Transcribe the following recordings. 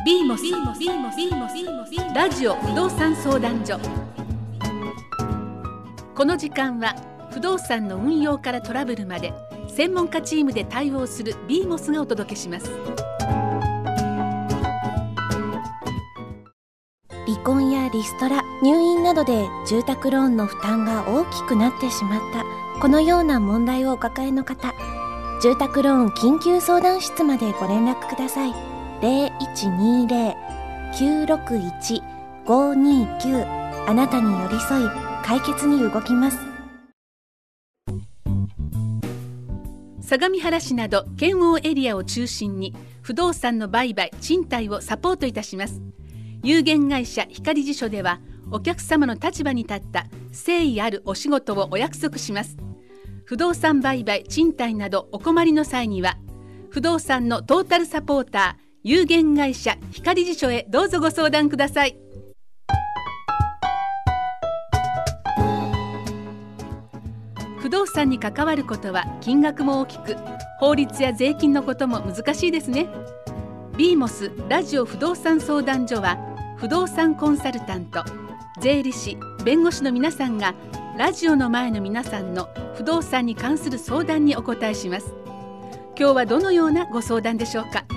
ビーモスラジオ不動産相談所。この時間は不動産の運用からトラブルまで専門家チームで対応するビーモスがお届けします。 離婚やリストラ、入院などで住宅ローンの負担が大きくなってしまった、このような問題をお抱えの方、住宅ローン緊急相談室までご連絡ください。0120-961-529、あなたに寄り添い解決に動きます。 相模原市など県央エリアを中心に不動産の売買・賃貸をサポートいたします。有限会社光地所ではお客様の立場に立った誠意あるお仕事をお約束します。不動産売買・賃貸などお困りの際には不動産のトータルサポーター有限会社光地所へどうぞご相談ください。不動産に関わることは金額も大きく、法律や税金のことも難しいですね。ビーモスラジオ不動産相談所は不動産コンサルタント、税理士、弁護士の皆さんがラジオの前の皆さんの不動産に関する相談にお答えします。今日はどのようなご相談でしょうか。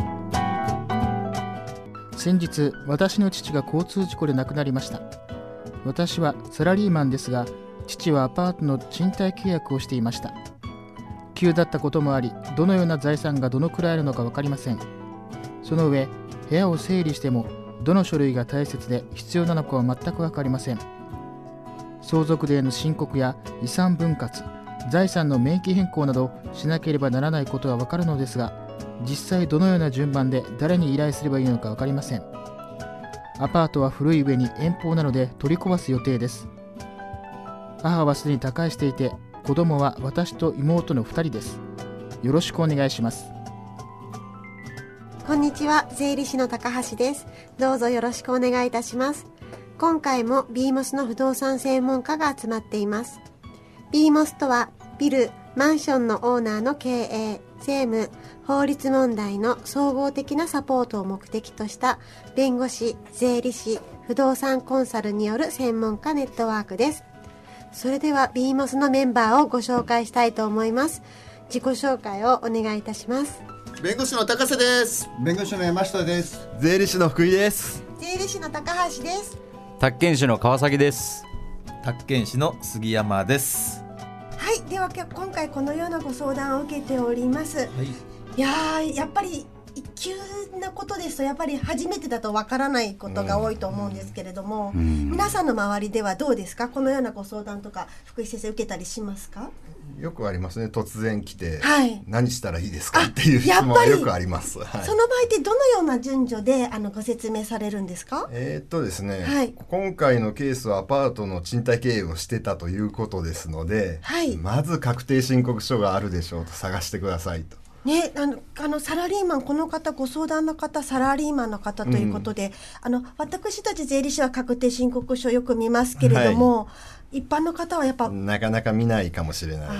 先日、私の父が交通事故で亡くなりました。私はサラリーマンですが、父はアパートの賃貸契約をしていました。急だったこともあり、どのような財産がどのくらいあるのか分かりません。その上、部屋を整理してもどの書類が大切で必要なのかは全く分かりません。相続税の申告や遺産分割、財産の名義変更などしなければならないことは分かるのですが、実際どのような順番で誰に依頼すればいいのか分かりません。アパートは古い上に遠方なので取り壊す予定です。母はすでに他界していて、子供は私と妹の2人です。よろしくお願いします。 こんにちは、税理士の高橋です。どうぞよろしくお願いいたします。今回もビーモスの不動産専門家が集まっています。ビーモスとはビル・マンションのオーナーの経営、税務、法律問題の総合的なサポートを目的とした弁護士、税理士、不動産コンサルによる専門家ネットワークです。それではビーモスのメンバーをご紹介したいと思います。自己紹介をお願いいたします。 弁護士の高瀬です。 弁護士の山下です。 税理士の福井です。 税理士の高橋です。 宅建士の川崎です。 宅建士の杉山です。 はい、では今回このようなご相談を受けております。いやっぱり急なことですとやっぱり初めてだとわからないことが多いと思うんですけれども、皆さんの周りではどうですか。このようなご相談とか福井先生受けたりしますか。 よくありますね。突然来て、何したらいいですかっていう質問はよくあります。その場合ってどのような順序でご説明されるんですか。 ですね、今回のケースはアパートの賃貸経営をしてたということですので、まず確定申告書があるでしょうと探してくださいと。 ね、サラリーマン、この方ご相談の方サラリーマンの方ということで、私たち税理士は確定申告書よく見ますけれども、一般の方はやっぱなかなか見ないかもしれない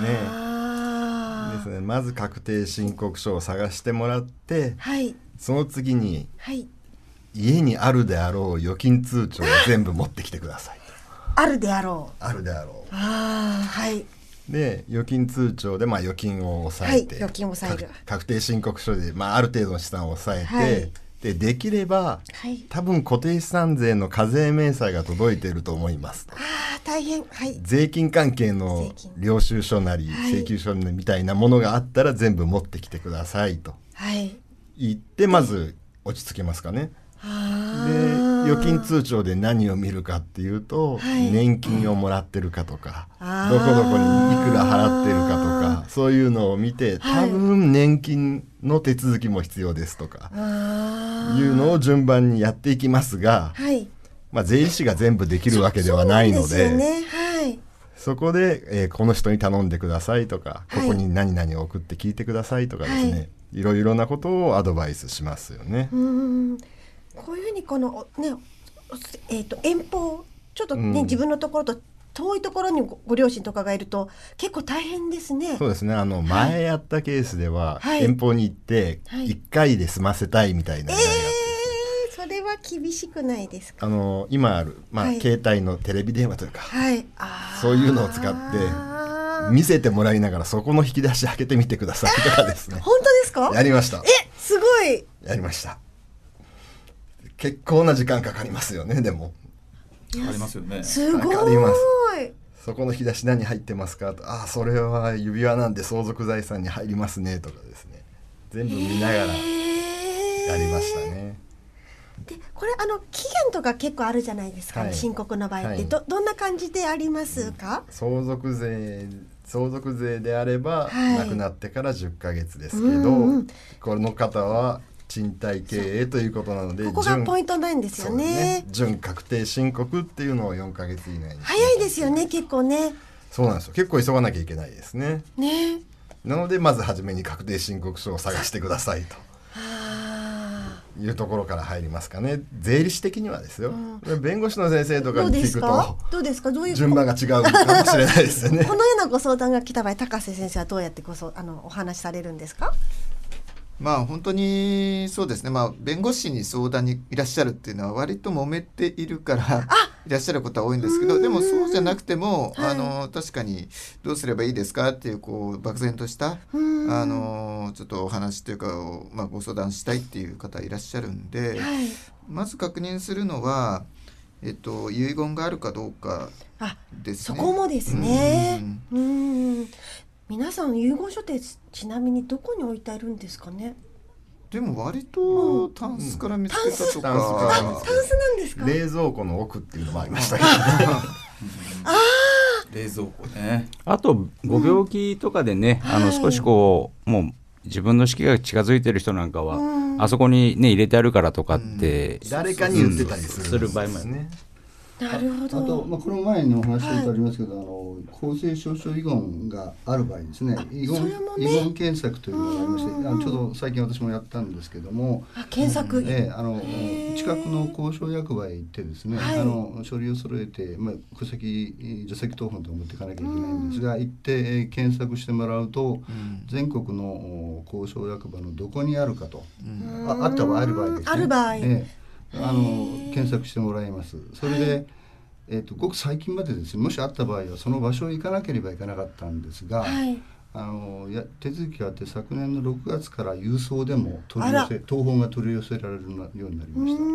ですね。まず確定申告書を探してもらって、その次に、家にあるであろう預金通帳を全部持ってきてくださいと。 あるであろう。 で預金通帳で預金を抑えて、 預金を抑える。 確定申告書である程度の資産を抑えて、できれば、多分固定資産税の課税明細が届いていると思います。 大変。 税金関係の領収書なり、請求書みたいなものがあったら全部持ってきてくださいと言ってまず落ち着けますかね。で預金通帳で何を見るかっていうと、年金をもらってるかとか、どこどこにいくら払ってるかとか、そういうのを見て、多分年金の手続きも必要ですとかいうのを順番にやっていきますが、税理士が全部できるわけではないので、そこで、この人に頼んでくださいとか、ここに何々を送って聞いてくださいとかですね、いろいろなことをアドバイスしますよね。 こういうふうに遠方ちょっと自分のところと遠いところに ご両親とかがいると結構大変ですね。 そうですね。前やったケースでは、遠方に行って1回で済ませたいみたいな依頼があっては厳しくないですか？ 今ある、携帯のテレビ電話というか、そういうのを使って見せてもらいながらそこの引き出し開けてみてくださいとかですね。 本当ですか？ やりました。 すごい。 やりました。結構な時間かかりますよね。でもありますよね。 すごい。 かかります。そこの引き出し何入ってますかと、それは指輪なんで相続財産に入りますねとかですね、全部見ながらやりましたね。 でこれ期限とか結構あるじゃないですか、申告の場合って、どんな感じでありますか？ 相続税であれば、亡くなってから10ヶ月ですけど、この方は賃貸経営ということなので、 ここがポイントなんですよね。 準確定申告っていうのを4ヶ月以内に。 早いですよね、結構ね。 そうなんですよ。結構急がなきゃいけないですね。なのでまず初めに確定申告書を探してくださいというところから入りますかね。税理士的にはですよ、弁護士の先生とかに聞くとどうですか？どういう順番が違うかもしれないですよね。 このようなご相談が来た場合、高瀬先生はどうやってお話しされるんですか？ 本当にそうですね、弁護士に相談にいらっしゃるっていうのは割と揉めているからいらっしゃることは多いんですけど、でもそうじゃなくても、確かにどうすればいいですかっていう漠然としたちょっとお話というかご相談したいっていう方いらっしゃるんで、まず確認するのは、遺言があるかどうかですね。 そこもですね。皆さん遺言書ってちなみにどこに置いてあるんですかね？ でも割とタンスから見つけたとか、 タンスなんですか？ 冷蔵庫の奥っていうのもありましたけど冷蔵庫ね。 あとご病気とかでね、少しもう自分の死期が近づいてる人なんかは、あそこにね入れてあるからとかって、 誰かに言ってたりする場合もあるね。 なるほど。 あと、この前にお話してありますけど、公正証書遺言がある場合ですね、遺言検索というのがありまして、ちょうど最近私もやったんですけども、 検索、 近くの公証役場へ行ってですね、書類を揃えて、戸籍除籍謄本とか持っていかなきゃいけないんですが、行って検索してもらうと、全国の公証役場のどこにあるかと、あった場合ある場合ですね。 ある場合。 検索してもらいます。それで、ごく最近までですね、もしあった場合はその場所へ行かなければいけなかったんですが、手続きがあって昨年の6月から郵送でも謄本が取り寄せられるようになりました。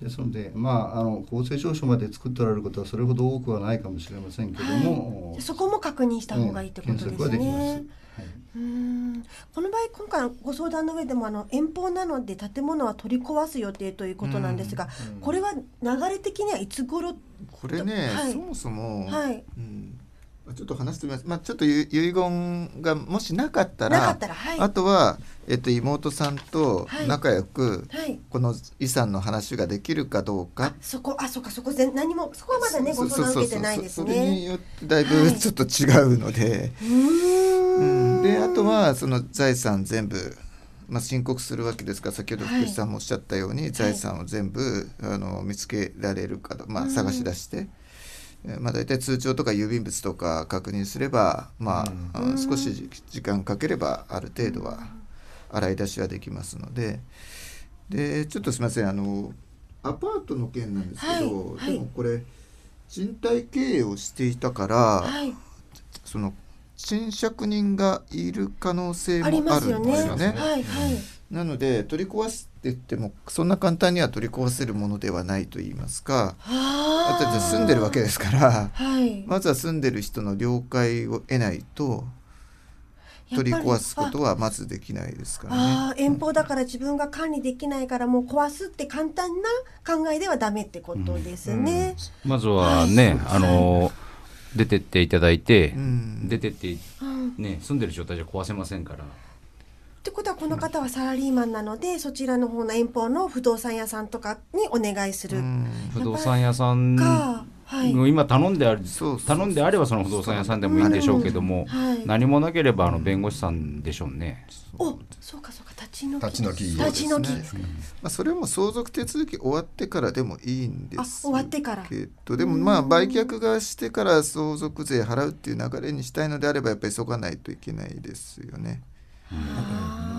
ですので、公正証書まで作っておられることはそれほど多くはないかもしれませんけども、 そこも確認した方がいいってことですね。 検索はできます。 この場合今回ご相談の上でも遠方なので建物は取り壊す予定ということなんですが、これは流れ的にはいつ頃？ これね、そもそも、ちょっと話してみます。ちょっと遺言がもしなかったら、あとは、妹さんと仲良く、この遺産の話ができるかどうか。そこはまだねご相談受けてないですね。それによってだいぶちょっと違うので、であとはその財産全部申告するわけですから、先ほど福士さんもおっしゃったように、財産を全部見つけられるか探し出して。大体通帳とか郵便物とか確認すれば、少し時間かければある程度は洗い出しはできますので、ちょっとすみません、アパートの件なんですけど、でもこれ賃貸経営をしていたから、その賃借人がいる可能性もあるんですよね。なので取り壊すって言ってもそんな簡単には取り壊せるものではないと言いますか、住んでるわけですから、まずは住んでる人の了解を得ないと取り壊すことはまずできないですからね。 遠方だから自分が管理できないからもう壊すって簡単な考えではダメってことですね。 まずはね、出てっていただいて、出てって、住んでる状態じゃ壊せませんから。 ってことはこの方はサラリーマンなので、そちらの方の遠方の不動産屋さんとかにお願いする。 不動産屋さん今頼んであればその不動産屋さんでもいいんでしょうけども、何もなければ弁護士さんでしょうね。 そうか立ち退き。 それも相続手続き終わってからでもいいんです終わってからけど、でも売却がしてから相続税払うっていう流れにしたいのであればやっぱり急がないといけないですよね。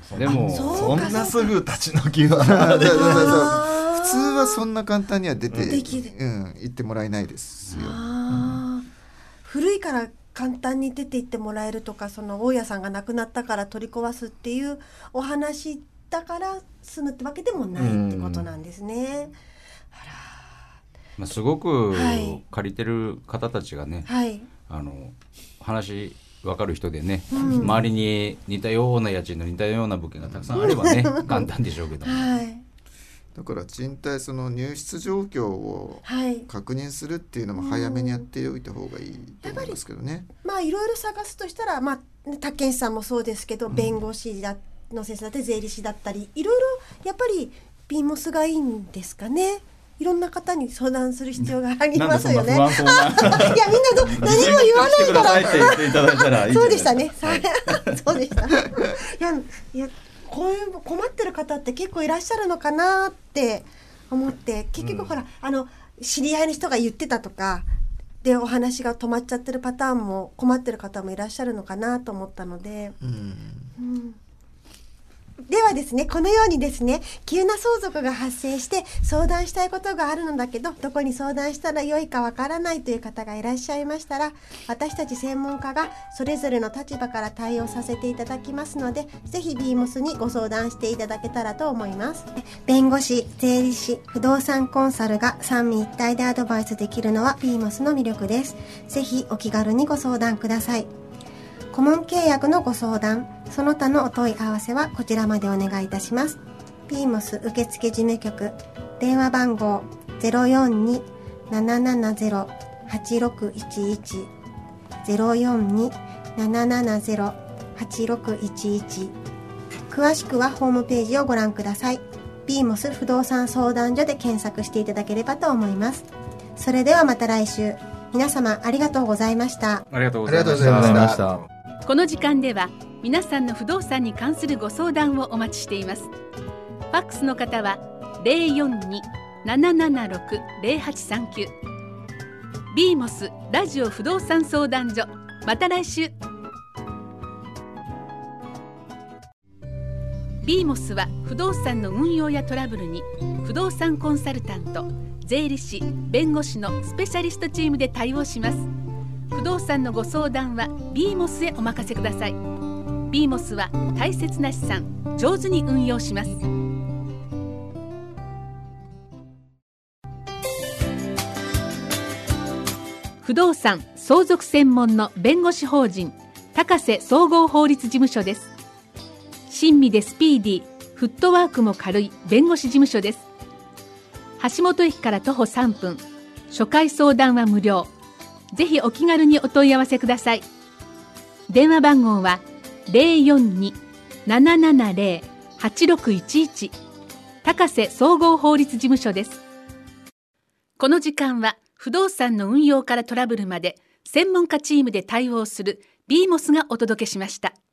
でもそんなすぐ立ち退きは普通はそんな簡単には出て行ってもらえないですよ。 古いから簡単に出て行ってもらえるとか、その大家さんが亡くなったから取り壊すっていうお話だから済むってわけでもないってことなんですね。 すごく借りてる方たちがね、話分かる人でね、周りに似たような家賃の似たような物件がたくさんあればね簡単でしょうけども、 だから賃貸その入室状況を確認するっていうのも早めにやっておいた方がいいと思いますけどね。 いろいろ探すとしたら、竹健さんもそうですけど、弁護士の先生だって税理士だったり、いろいろやっぱりビーモスがいいんですかね。いろんな方に相談する必要がありますよね。いや、みんな何も言わないから。そうでしたね。そうでした。いや、こういう困ってる方って結構いらっしゃるのかなって思って、結局ほら、知り合いの人が言ってたとかでお話が止まっちゃってるパターンも、困ってる方もいらっしゃるのかなと思ったので。ではですね、このようにですね、急な相続が発生して相談したいことがあるのだけど、どこに相談したらよいかわからないという方がいらっしゃいましたら、私たち専門家がそれぞれの立場から対応させていただきますので、ぜひビーモスにご相談していただけたらと思います。弁護士、税理士、不動産コンサルが三位一体でアドバイスできるのはビーモスの魅力です。ぜひお気軽にご相談ください。顧問契約のご相談、その他のお問い合わせはこちらまでお願いいたします。ビーモス受付事務局、電話番号 042-770-8611 042-770-8611。詳しくはホームページをご覧ください。ビーモス不動産相談所で検索していただければと思います。それではまた来週。皆様ありがとうございました。 ありがとうございました。 この時間では皆さんの不動産に関するご相談をお待ちしています。ファックスの方は 042-776-0839。 ビーモスラジオ不動産相談所、また来週。ビーモスは不動産の運用やトラブルに不動産コンサルタント、税理士、弁護士のスペシャリストチームで対応します。不動産のご相談はビーモスへお任せください。ビーモスは大切な資産、上手に運用します。不動産相続専門の弁護士法人高瀬総合法律事務所です。親身でスピーディー、フットワークも軽い弁護士事務所です。橋本駅から徒歩3分、初回相談は無料。ぜひお気軽にお問い合わせください。電話番号は 042-770-8611 高瀬総合法律事務所です。この時間は不動産の運用からトラブルまで専門家チームで対応するビーモスがお届けしました。